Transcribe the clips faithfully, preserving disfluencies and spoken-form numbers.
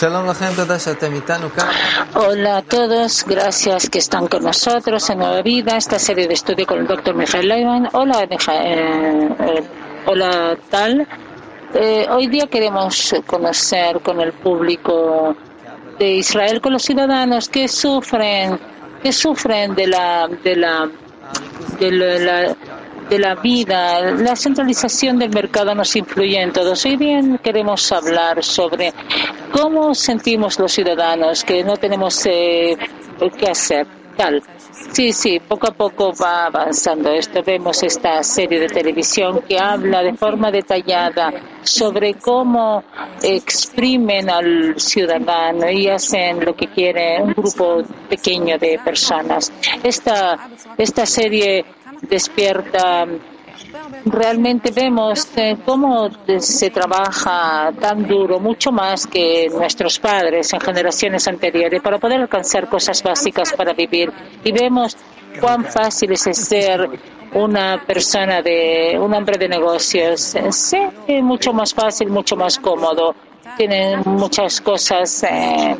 Hola a todos, gracias que están con nosotros en Nueva Vida, esta serie de estudio con el doctor Mijael Leiman. Hola, eh, eh, hola Tal. Eh, hoy día queremos conocer con el público de Israel, con los ciudadanos que sufren, que sufren de la, de la, de la, la de la vida, la centralización del mercado nos influye en todos. Hoy bien queremos hablar sobre cómo sentimos los ciudadanos que no tenemos eh, qué hacer. Tal. Sí, sí, poco a poco va avanzando esto. Vemos esta serie de televisión que habla de forma detallada sobre cómo exprimen al ciudadano y hacen lo que quiere un grupo pequeño de personas. Esta, esta serie despierta, realmente vemos eh, cómo se trabaja tan duro, mucho más que nuestros padres en generaciones anteriores, para poder alcanzar cosas básicas para vivir. Y vemos cuán fácil es ser una persona, de un hombre de negocios. Sí, mucho más fácil, mucho más cómodo. Tienen muchas cosas. Eh,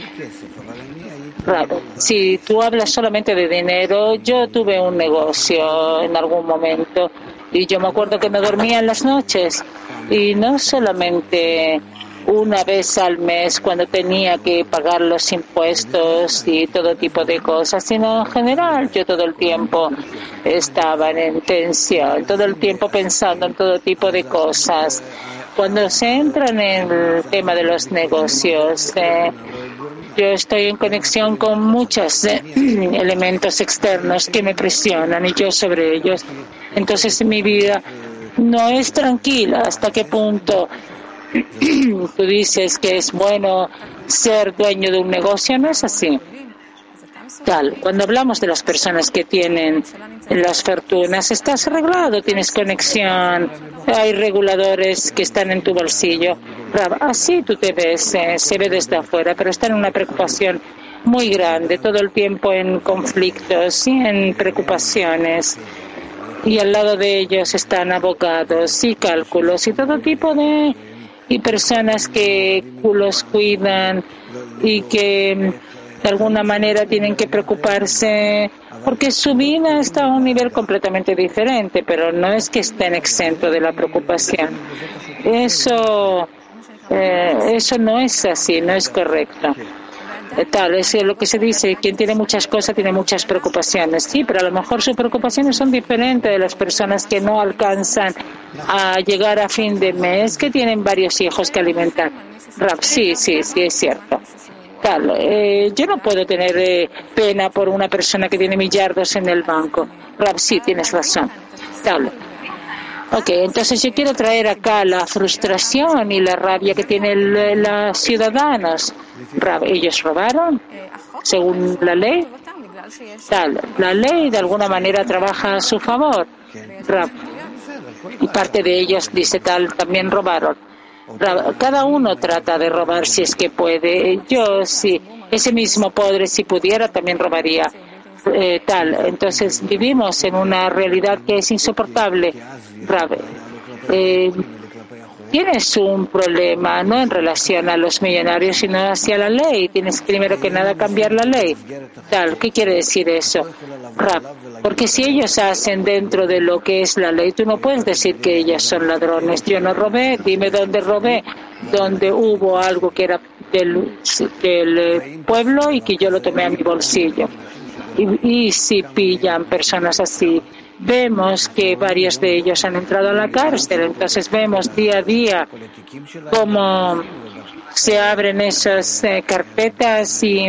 Claro. Si tú hablas solamente de dinero, yo tuve un negocio en algún momento y yo me acuerdo que no dormía en las noches y no solamente una vez al mes cuando tenía que pagar los impuestos y todo tipo de cosas, sino en general yo todo el tiempo estaba en tensión, todo el tiempo pensando en todo tipo de cosas. Cuando se entra en el tema de los negocios, eh, yo estoy en conexión con muchos eh, elementos externos que me presionan y yo sobre ellos. Entonces mi vida no es tranquila. ¿Hasta qué punto tú dices que es bueno ser dueño de un negocio? No es así. Tal. Cuando hablamos de las personas que tienen las fortunas, estás arreglado, tienes conexión, hay reguladores que están en tu bolsillo. Así tú te ves, eh, se ve desde afuera, pero está en una preocupación muy grande, todo el tiempo en conflictos y en preocupaciones. Y al lado de ellos están abogados y cálculos y todo tipo de y personas que los cuidan y que de alguna manera tienen que preocuparse porque su vida está a un nivel completamente diferente, pero no es que estén exentos de la preocupación. Eso, eh, eso no es así, no es correcto. Tal, es lo que se dice, quien tiene muchas cosas tiene muchas preocupaciones. Sí, pero a lo mejor sus preocupaciones son diferentes de las personas que no alcanzan a llegar a fin de mes, que tienen varios hijos que alimentar. Sí, sí, sí, es cierto. Tal, eh, yo no puedo tener eh, pena por una persona que tiene millardos en el banco. Rab, sí, tienes razón. Tal. Ok, entonces yo quiero traer acá la frustración y la rabia que tienen los ciudadanos. Rab, ¿ellos robaron según la ley? Tal, la ley de alguna manera trabaja a su favor. Rab, y parte de ellos dice tal, también robaron. Cada uno trata de robar si es que puede. Yo, si ese mismo pobre, si pudiera, también robaría. Eh, tal. Entonces, vivimos en una realidad que es insoportable. Eh, tienes un problema, no en relación a los millonarios, sino hacia la ley. Tienes primero que nada cambiar la ley. Tal. ¿Qué quiere decir eso? Rab. Porque si ellos hacen dentro de lo que es la ley, tú no puedes decir que ellos son ladrones. Yo no robé, dime dónde robé, donde hubo algo que era del, del pueblo y que yo lo tomé a mi bolsillo. Y, y si pillan personas así, vemos que varios de ellos han entrado a la cárcel. Entonces vemos día a día cómo se abren esas eh, carpetas y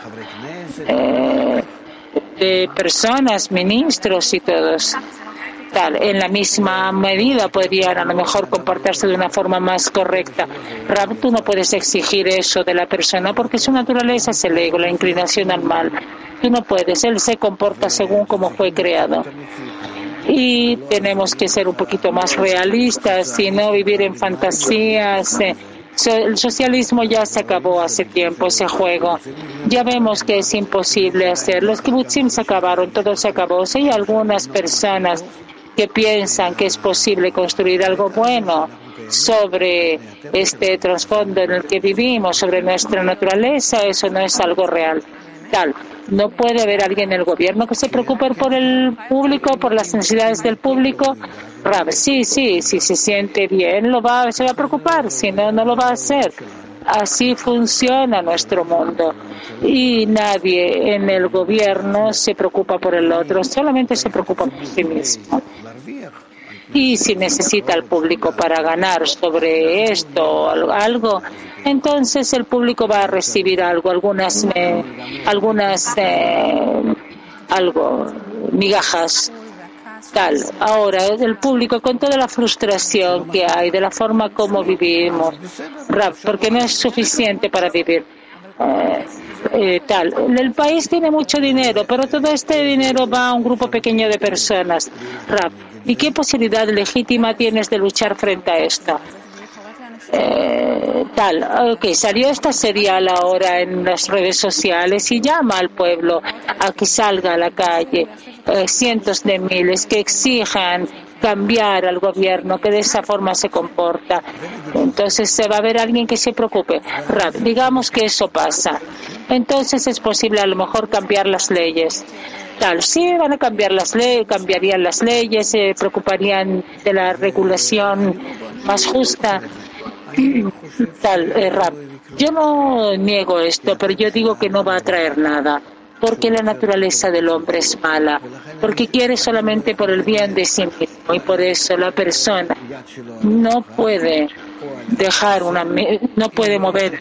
eh, de personas, ministros y todos. Tal, en la misma medida podrían a lo mejor comportarse de una forma más correcta. Rab, tú no puedes exigir eso de la persona porque su naturaleza es el ego, la inclinación al mal. Tú no puedes, él se comporta según como fue creado. Y tenemos que ser un poquito más realistas y no vivir en fantasías. Eh, El socialismo ya se acabó hace tiempo, ese juego. Ya vemos que es imposible hacer. Los kibutzim se acabaron, todo se acabó. Si hay algunas personas que piensan que es posible construir algo bueno, sobre este trasfondo en el que vivimos, sobre nuestra naturaleza, eso no es algo real. Tal, no puede haber alguien en el gobierno que se preocupe por el público, por las necesidades del público. Rab, sí, sí, si se siente bien, lo va, se va a preocupar, si no, no lo va a hacer. Así funciona nuestro mundo. Y nadie en el gobierno se preocupa por el otro, solamente se preocupa por sí mismo. Y si necesita al público para ganar sobre esto o algo, entonces el público va a recibir algo, algunas, eh, algunas, eh, algo, migajas. Tal. Ahora, el público, con toda la frustración que hay de la forma como vivimos, porque no es suficiente para vivir. Eh, eh, tal. El país tiene mucho dinero, pero todo este dinero va a un grupo pequeño de personas. Rab, ¿y qué posibilidad legítima tienes de luchar frente a esto? Eh, tal, ok, salió esta serial ahora en las redes sociales y llama al pueblo a que salga a la calle, eh, cientos de miles que exijan cambiar al gobierno que de esa forma se comporta. Entonces se va a ver alguien que se preocupe. Rab, digamos que eso pasa. Entonces es posible a lo mejor cambiar las leyes. Tal, sí, van a cambiar las leyes, cambiarían las leyes, se preocuparían de la regulación más justa. Tal, eh, Rab, yo no niego esto, pero yo digo que no va a traer nada, porque la naturaleza del hombre es mala, porque quiere solamente por el bien de sí mismo, y por eso la persona no puede dejar una, no puede mover,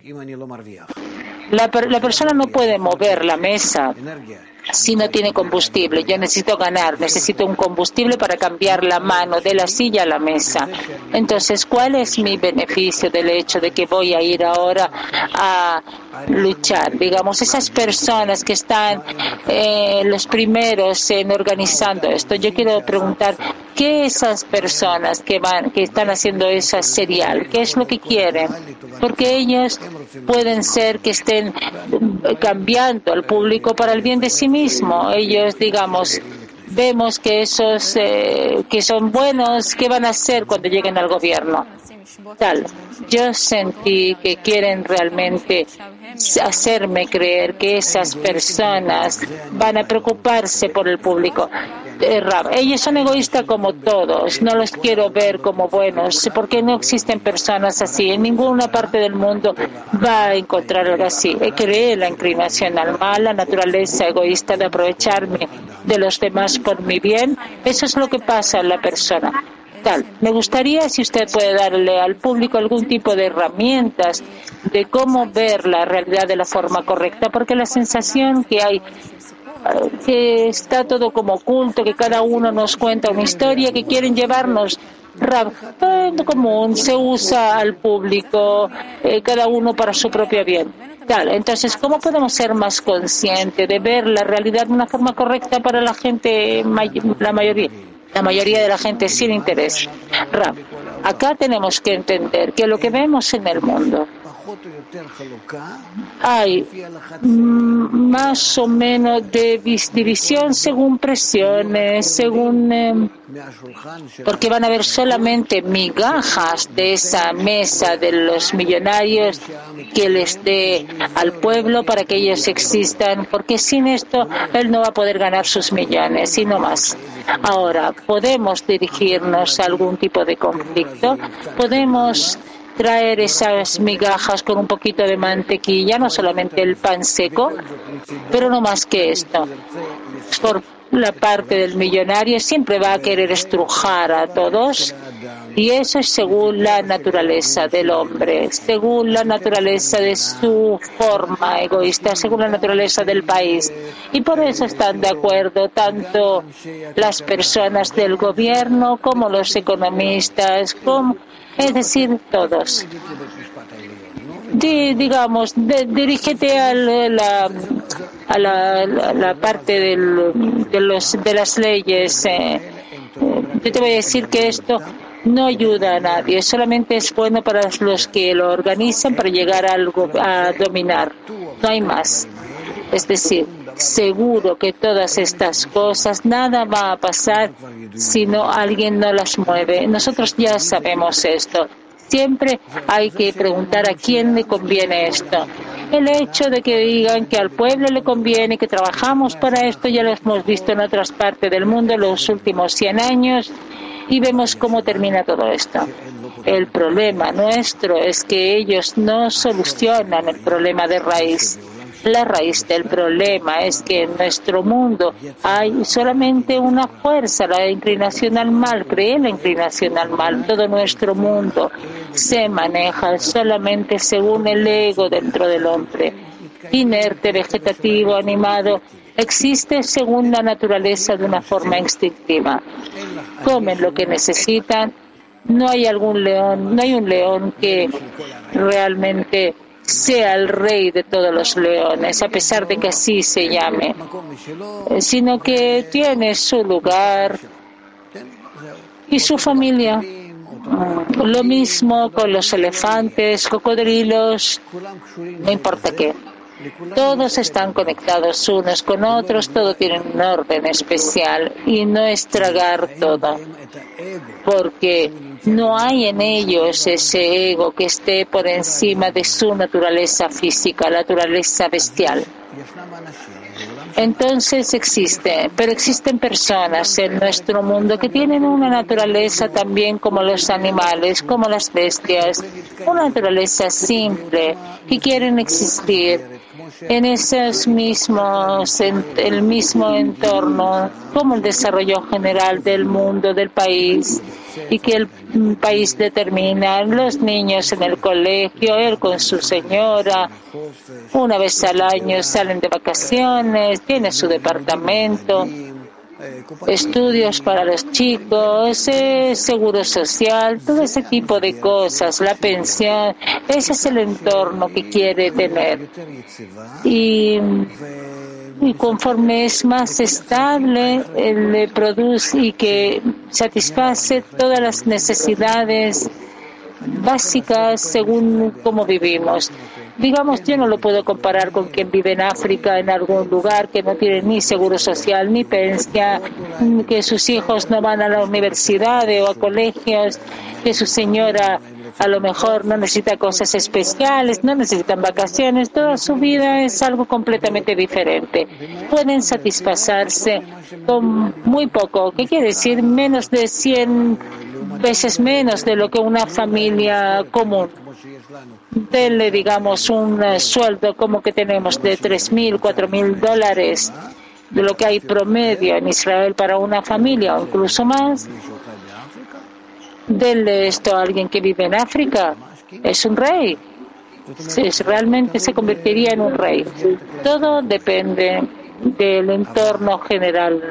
la, la persona no puede mover la mesa si no tiene combustible. Yo necesito ganar, necesito un combustible para cambiar la mano de la silla a la mesa. Entonces, ¿cuál es mi beneficio del hecho de que voy a ir ahora a luchar? Digamos, esas personas que están eh, los primeros en organizando esto. Yo quiero preguntar, ¿qué esas personas que van, que están haciendo esa serial, qué es lo que quieren? Porque ellos pueden ser que estén cambiando al público para el bien de sí mismo. Ellos, digamos, vemos que esos eh, que son buenos, ¿qué van a hacer cuando lleguen al gobierno? Tal. Yo sentí que quieren realmente hacerme creer que esas personas van a preocuparse por el público. Eh, Rab, ellos son egoístas como todos, no los quiero ver como buenos, porque no existen personas así. En ninguna parte del mundo va a encontrar algo así. Cree la inclinación al mal, la naturaleza egoísta de aprovecharme de los demás por mi bien. Eso es lo que pasa en la persona. Tal. Me gustaría si usted puede darle al público algún tipo de herramientas de cómo ver la realidad de la forma correcta, porque la sensación que hay que está todo como oculto, que cada uno nos cuenta una historia, que quieren llevarnos Rab, en común, se usa al público, eh, cada uno para su propio bien. Tal. Entonces, ¿cómo podemos ser más conscientes de ver la realidad de una forma correcta para la gente, la mayoría? La mayoría de la gente sin interés. Rab, acá tenemos que entender que lo que vemos en el mundo hay más o menos de división según presiones, según eh, porque van a haber solamente migajas de esa mesa de los millonarios que les dé al pueblo para que ellos existan, porque sin esto él no va a poder ganar sus millones y no más. Ahora, podemos dirigirnos a algún tipo de conflicto, podemos traer esas migajas con un poquito de mantequilla, no solamente el pan seco, pero no más que esto. Por la parte del millonario siempre va a querer estrujar a todos, y eso es según la naturaleza del hombre, según la naturaleza de su forma egoísta, según la naturaleza del país. Y por eso están de acuerdo tanto las personas del gobierno como los economistas, como es decir, todos. Di, digamos, de, dirígete a la, a la, la, la parte del, de, los, de las leyes. Eh, yo te voy a decir que esto no ayuda a nadie, solamente es bueno para los que lo organizan para llegar a, algo, a dominar. No hay más. Es decir, seguro que todas estas cosas, nada va a pasar si no alguien no las mueve. Nosotros ya sabemos esto. Siempre hay que preguntar a quién le conviene esto. El hecho de que digan que al pueblo le conviene, que trabajamos para esto, ya lo hemos visto en otras partes del mundo en los últimos cien años y vemos cómo termina todo esto. El problema nuestro es que ellos no solucionan el problema de raíz. La raíz del problema es que en nuestro mundo hay solamente una fuerza, la inclinación al mal, cree la inclinación al mal. Todo nuestro mundo se maneja solamente según el ego dentro del hombre. Inerte, vegetativo, animado, existe según la naturaleza de una forma instintiva. Comen lo que necesitan. No hay algún león, no hay un león que realmente sea el rey de todos los leones, a pesar de que así se llame, sino que tiene su lugar y su familia. Lo mismo con los elefantes, cocodrilos, no importa qué. Todos están conectados unos con otros, todo tiene un orden especial y no es tragar todo, porque no hay en ellos ese ego que esté por encima de su naturaleza física, la naturaleza bestial. Entonces existe, pero existen personas en nuestro mundo que tienen una naturaleza también como los animales, como las bestias, una naturaleza simple, que quieren existir en esos mismos, en el mismo entorno, como el desarrollo general del mundo, del país, y que el país determina, los niños en el colegio, él con su señora, una vez al año salen de vacaciones, tiene su departamento, estudios para los chicos, eh, seguro social, todo ese tipo de cosas, la pensión, ese es el entorno que quiere tener. Y, y conforme es más estable, él le produce y que satisface todas las necesidades básicas según cómo vivimos. Digamos, yo no lo puedo comparar con quien vive en África, en algún lugar que no tiene ni seguro social, ni pensión, que sus hijos no van a la universidad o a colegios, que su señora a lo mejor no necesita cosas especiales, no necesitan vacaciones, toda su vida es algo completamente diferente. Pueden satisfacerse con muy poco, ¿qué quiere decir? Menos de cien veces menos de lo que una familia común. Denle, digamos, un uh, sueldo como que tenemos de tres mil, cuatro mil dólares, de lo que hay promedio en Israel para una familia o incluso más. Denle esto a alguien que vive en África, es un rey. Sí, realmente se convertiría en un rey. Todo depende del entorno general.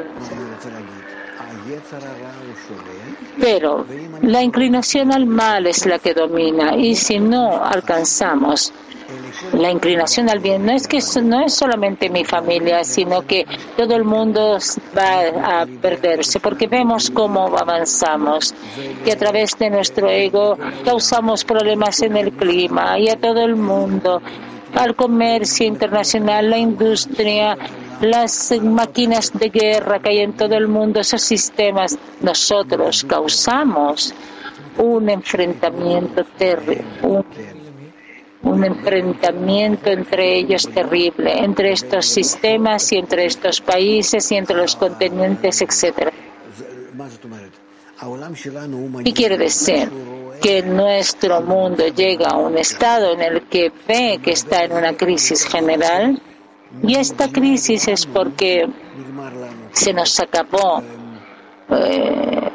Pero la inclinación al mal es la que domina, y si no alcanzamos la inclinación al bien, no es que no es solamente mi familia, sino que todo el mundo va a perderse, porque vemos cómo avanzamos, que a través de nuestro ego causamos problemas en el clima y a todo el mundo, al comercio internacional, la industria, las máquinas de guerra que hay en todo el mundo, esos sistemas, nosotros causamos un enfrentamiento terrible, un, un enfrentamiento entre ellos terrible, entre estos sistemas y entre estos países y entre los continentes, etcétera. ¿Qué quiere decir? Que nuestro mundo llega a un estado en el que ve que está en una crisis general. Y esta crisis es porque se nos acabó eh,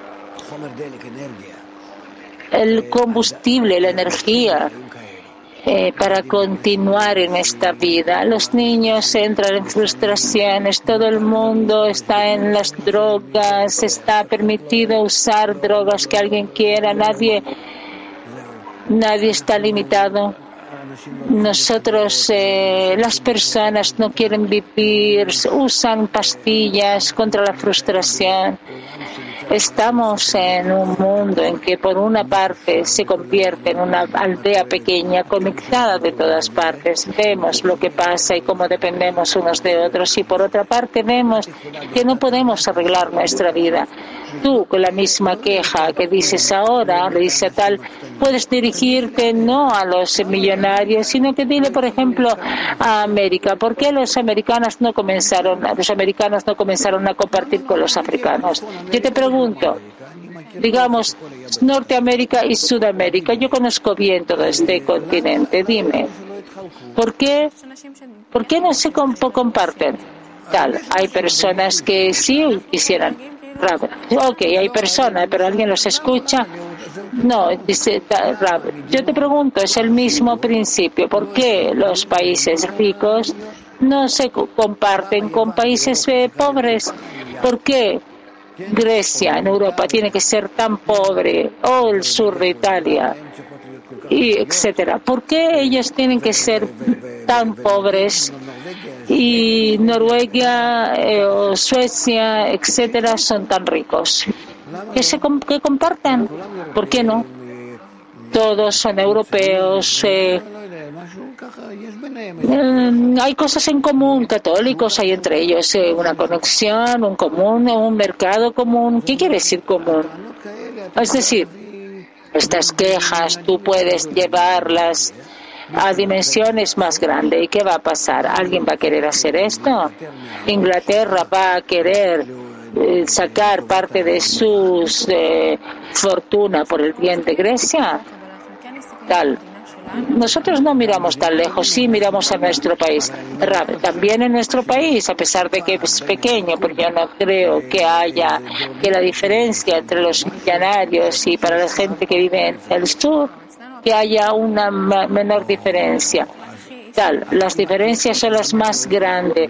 el combustible, la energía eh, para continuar en esta vida. Los niños entran en frustraciones, todo el mundo está en las drogas, está permitido usar drogas que alguien quiera, nadie, nadie está limitado. Nosotros, eh, las personas no quieren vivir, usan pastillas contra la frustración. Estamos en un mundo en que por una parte se convierte en una aldea pequeña conectada de todas partes. Vemos lo que pasa y cómo dependemos unos de otros, y por otra parte vemos que no podemos arreglar nuestra vida. Tú, con la misma queja que dices ahora, le dice a tal, puedes dirigirte no a los millonarios, sino que dile, por ejemplo, a América. ¿Por qué los americanos no comenzaron, los americanos no comenzaron a compartir con los africanos? Yo te pregunto, digamos, Norteamérica y Sudamérica. Yo conozco bien todo este continente. Dime, ¿por qué, por qué no se comp- comparten? Tal, hay personas que sí quisieran. Rab, ok, hay personas, pero ¿alguien los escucha? No, dice Rab. Yo te pregunto, es el mismo principio. ¿Por qué los países ricos no se comparten con países eh, pobres? ¿Por qué Grecia en Europa tiene que ser tan pobre, o el sur de Italia, y etcétera? ¿Por qué ellos tienen que ser tan pobres y Noruega eh, o Suecia, etcétera, son tan ricos? Que se que compartan. ¿Por qué no? Todos son europeos. Eh, eh, hay cosas en común, católicos, hay entre ellos eh, una conexión, un común, un mercado común. ¿Qué quiere decir común? Es decir, estas quejas tú puedes llevarlas a dimensiones más grandes. ¿Y qué va a pasar? ¿Alguien va a querer hacer esto? ¿Inglaterra va a querer eh, sacar parte de su eh, fortuna por el bien de Grecia? Tal. Nosotros no miramos tan lejos, sí miramos a nuestro país. También en nuestro país, a pesar de que es pequeño, porque yo no creo que haya, que la diferencia entre los millonarios y para la gente que vive en el sur, que haya una menor diferencia. Tal, las diferencias son las más grandes.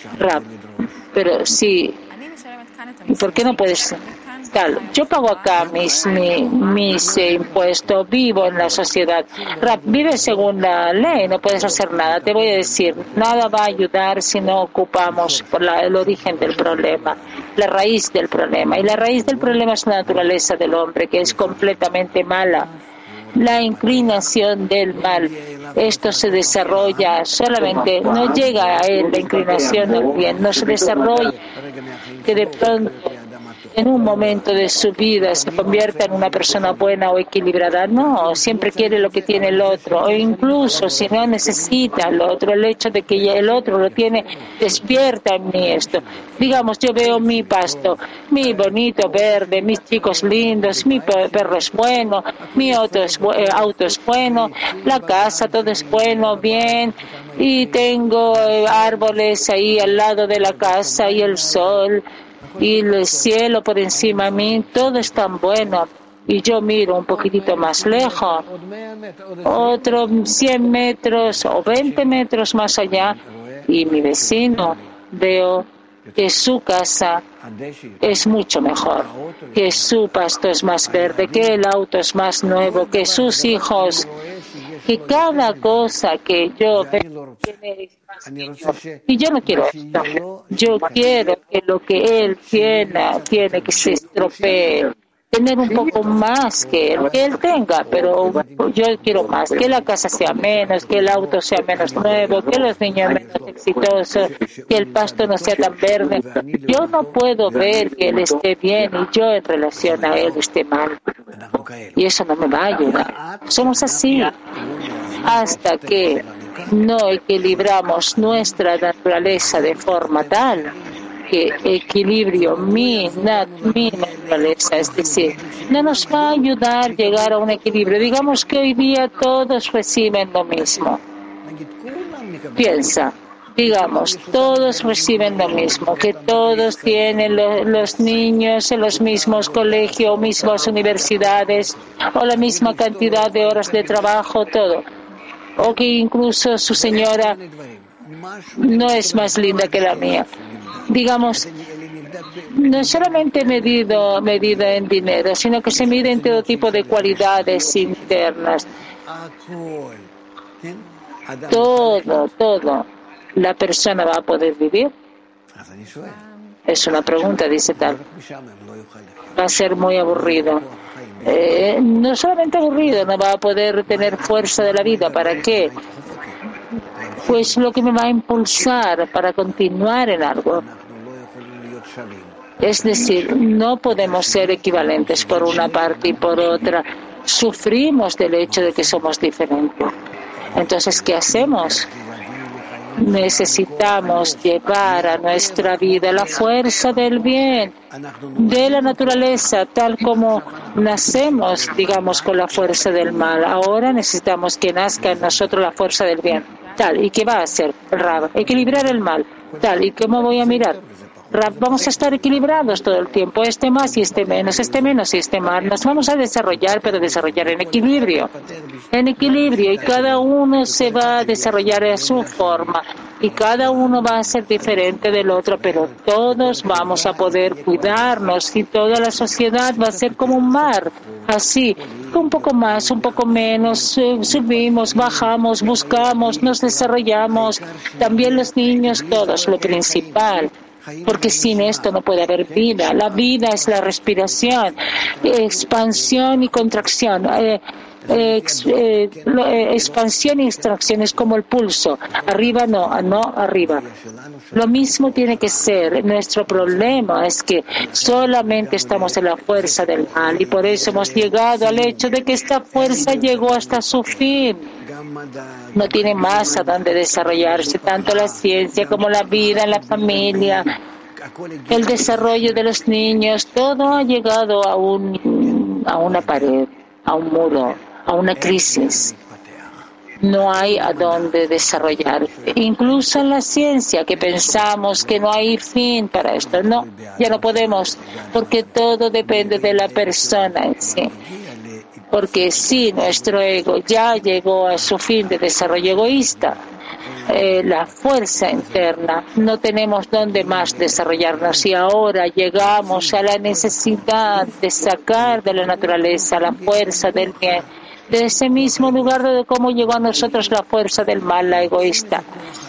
Pero sí, ¿por qué no puedes? Tal, yo pago acá mis, mis, mis eh, impuestos, vivo en la sociedad. Rap, vives según la ley, no puedes hacer nada. Te voy a decir, nada va a ayudar si no ocupamos por la, el origen del problema, la raíz del problema. Y la raíz del problema es la naturaleza del hombre, que es completamente mala. La inclinación del mal. Esto se desarrolla solamente, no llega a él la inclinación del bien, no se desarrolla que de pronto en un momento de su vida se convierta en una persona buena o equilibrada. No, siempre quiere lo que tiene el otro, o incluso si no necesita el otro, el hecho de que el otro lo tiene, despierta en mí esto. Digamos, yo veo mi pasto, mi bonito verde, mis chicos lindos, mi perro es bueno, mi auto es, eh, auto es bueno, la casa, todo es bueno, bien, y tengo eh, árboles ahí al lado de la casa y el sol y el cielo por encima de mí, todo es tan bueno. Y yo miro un poquitito más lejos, otros cien metros o veinte metros más allá, y mi vecino, veo que su casa es mucho mejor, que su pasto es más verde, que el auto es más nuevo, que sus hijos, que cada cosa que yo veo tiene más que yo. Y yo no quiero esto. Yo quiero que lo que él tiene, tiene que se estropee. Tener un poco más que él, que él tenga, pero yo quiero más, que la casa sea menos, que el auto sea menos nuevo, que los niños menos exitosos, que el pasto no sea tan verde. Yo no puedo ver que él esté bien y yo en relación a él esté mal. Y eso no me va a ayudar. Somos así hasta que no equilibramos nuestra naturaleza de forma tal que equilibrio mi, nat, mi naturaleza, es decir, no nos va a ayudar a llegar a un equilibrio. Digamos que hoy día todos reciben lo mismo. Piensa, digamos, todos reciben lo mismo, que todos tienen lo, los niños en los mismos colegios, mismas universidades, o la misma cantidad de horas de trabajo, todo. O que incluso su señora no es más linda que la mía. Digamos, no solamente medido, medido en dinero, sino que se mide en todo tipo de cualidades internas. Todo, todo. ¿La persona va a poder vivir? Es una pregunta, dice Tal. Va a ser muy aburrido. Eh, no solamente aburrido, no va a poder tener fuerza de la vida. ¿Para qué? Pues lo que me va a impulsar para continuar en algo. Es decir, no podemos ser equivalentes por una parte y por otra. Sufrimos del hecho de que somos diferentes. Entonces, ¿qué hacemos? Necesitamos llevar a nuestra vida la fuerza del bien, de la naturaleza, tal como nacemos, digamos, con la fuerza del mal. Ahora necesitamos que nazca en nosotros la fuerza del bien. Tal, ¿y qué va a hacer Rab? Equilibrar el mal. Tal, ¿y cómo voy a mirar? Rab, vamos a estar equilibrados todo el tiempo, este más y este menos, este menos y este más. Nos vamos a desarrollar, pero desarrollar en equilibrio. En equilibrio, y cada uno se va a desarrollar a su forma, y cada uno va a ser diferente del otro, pero todos vamos a poder cuidarnos, y toda la sociedad va a ser como un mar. Así, un poco más, un poco menos, eh, subimos, bajamos, buscamos, nos desarrollamos. También los niños, todos, lo principal. Porque sin esto no puede haber vida. La vida es la respiración, expansión y contracción. Eh, eh, ex, eh, lo, eh, expansión y extracción es como el pulso. Arriba no, no arriba. Lo mismo tiene que ser. Nuestro problema es que solamente estamos en la fuerza del mal y por eso hemos llegado al hecho de que esta fuerza llegó hasta su fin. No tiene más a dónde desarrollarse, tanto la ciencia como la vida, la familia, el desarrollo de los niños, todo ha llegado a, un, a una pared, a un muro, a una crisis. No hay a dónde desarrollar. Incluso en la ciencia, que pensamos que no hay fin para esto. No, ya no podemos, porque todo depende de la persona en sí. Porque si nuestro ego ya llegó a su fin de desarrollo egoísta, eh, la fuerza interna, no tenemos dónde más desarrollarnos y ahora llegamos a la necesidad de sacar de la naturaleza la fuerza del bien, de ese mismo lugar de cómo llegó a nosotros la fuerza del mal, la egoísta.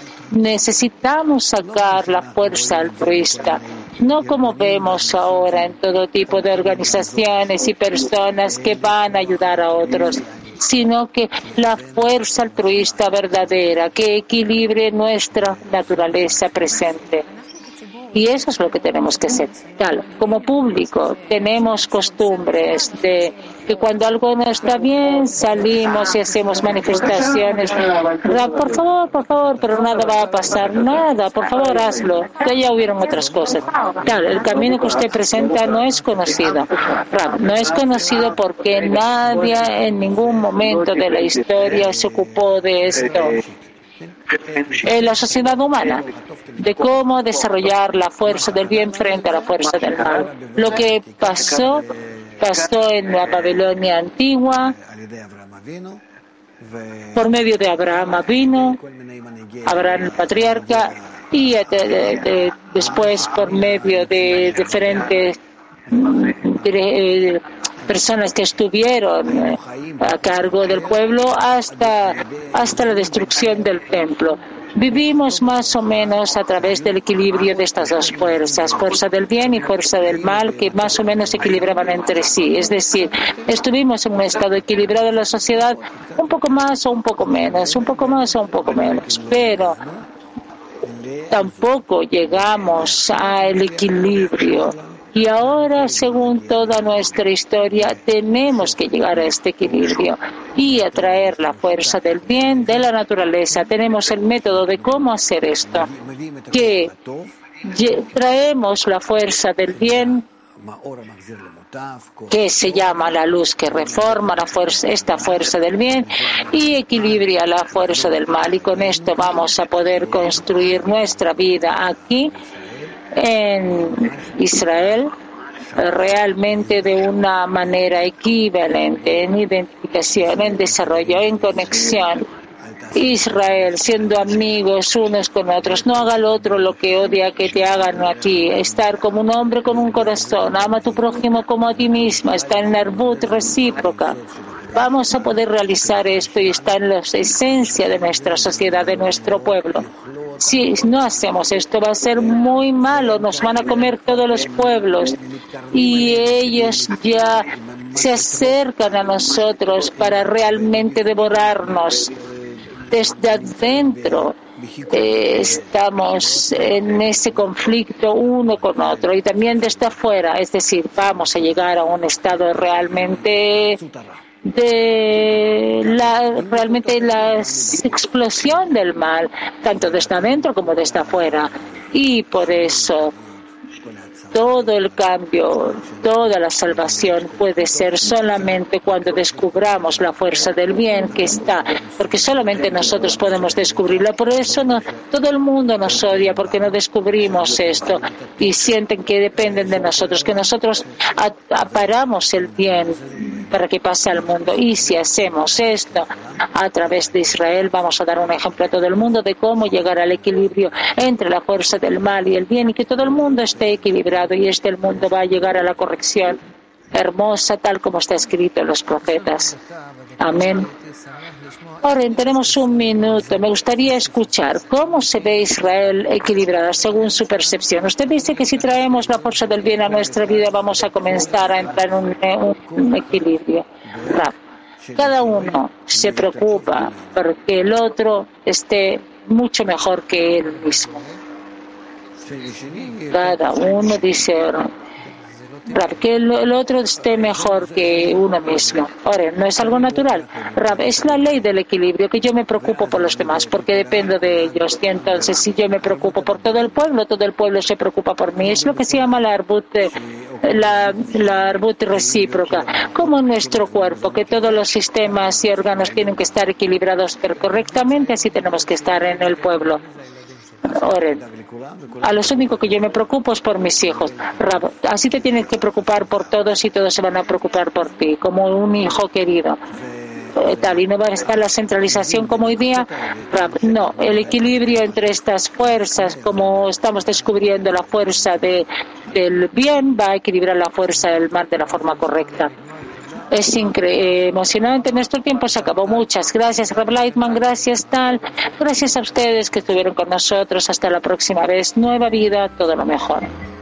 Necesitamos sacar la fuerza altruista, no como vemos ahora en todo tipo de organizaciones y personas que van a ayudar a otros, sino que la fuerza altruista verdadera que equilibre nuestra naturaleza presente. Y eso es lo que tenemos que hacer. Tal, como público, tenemos costumbres de que cuando algo no está bien, salimos y hacemos manifestaciones. Por favor, por favor, pero nada va a pasar. Nada, por favor, hazlo. Ya, ya hubieron otras cosas. Tal, el camino que usted presenta no es conocido. No es conocido porque nadie en ningún momento de la historia se ocupó de esto. En la sociedad humana, de cómo desarrollar la fuerza del bien frente a la fuerza del mal. Lo que pasó, pasó en la Babilonia antigua, por medio de Abraham vino, Abraham el patriarca, y de, de, de, después por medio de diferentes de, personas que estuvieron a cargo del pueblo hasta, hasta la destrucción del templo. Vivimos más o menos a través del equilibrio de estas dos fuerzas, fuerza del bien y fuerza del mal, que más o menos se equilibraban entre sí. Es decir, estuvimos en un estado equilibrado en la sociedad, un poco más o un poco menos, un poco más o un poco menos, pero tampoco llegamos al equilibrio. Y ahora, según toda nuestra historia, tenemos que llegar a este equilibrio y atraer la fuerza del bien de la naturaleza. Tenemos el método de cómo hacer esto, que traemos la fuerza del bien, que se llama la luz que reforma la fuerza, esta fuerza del bien y equilibra la fuerza del mal. Y con esto vamos a poder construir nuestra vida aquí en Israel realmente de una manera equivalente en identificación, en desarrollo, en conexión. Israel, siendo amigos unos con otros, no haga al otro lo que odia que te hagan aquí. Estar como un hombre con un corazón, ama a tu prójimo como a ti mismo, estar en la arbut recíproca. Vamos a poder realizar esto y está en la esencia de nuestra sociedad, de nuestro pueblo. Si no hacemos esto va a ser muy malo, nos van a comer todos los pueblos y ellos ya se acercan a nosotros para realmente devorarnos desde adentro. Eh, estamos en ese conflicto uno con otro y también desde afuera, es decir, vamos a llegar a un estado realmente de la realmente la explosión del mal, tanto desde adentro como desde afuera, y por eso todo el cambio, toda la salvación puede ser solamente cuando descubramos la fuerza del bien que está, porque solamente nosotros podemos descubrirla. Por eso no, todo el mundo nos odia, porque no descubrimos esto y sienten que dependen de nosotros, que nosotros aparamos el bien para que pase al mundo. Y si hacemos esto a través de Israel, vamos a dar un ejemplo a todo el mundo de cómo llegar al equilibrio entre la fuerza del mal y el bien, y que todo el mundo esté equilibrado, y este el mundo va a llegar a la corrección hermosa, tal como está escrito en los profetas. Amén. Ahora tenemos un minuto. Me gustaría escuchar cómo se ve Israel equilibrada según su percepción. Usted dice que si traemos la fuerza del bien a nuestra vida vamos a comenzar a entrar en un, un, un equilibrio. Cada uno se preocupa porque el otro esté mucho mejor que él mismo. Cada uno dice Rab, que el, el otro esté mejor que uno mismo. Ahora, no es algo natural. Rab, es la ley del equilibrio, que yo me preocupo por los demás porque dependo de ellos. Y entonces, si yo me preocupo por todo el pueblo, todo el pueblo se preocupa por mí. Es lo que se llama la arbut, la, la arbut recíproca. Como en nuestro cuerpo, que todos los sistemas y órganos tienen que estar equilibrados pero correctamente, así tenemos que estar en el pueblo. Oren. A lo único que yo me preocupo es por mis hijos. Rab, así te tienes que preocupar por todos y todos se van a preocupar por ti, como un hijo querido. Eh, tal, y no va a estar la centralización como hoy día. Rab, no, el equilibrio entre estas fuerzas, como estamos descubriendo la fuerza de, del bien, va a equilibrar la fuerza del mal de la forma correcta. Es increíble, emocionante. Nuestro tiempo se acabó. Muchas gracias, Rab Lightman. Gracias, Tal. Gracias a ustedes que estuvieron con nosotros. Hasta la próxima vez. Nueva vida, todo lo mejor.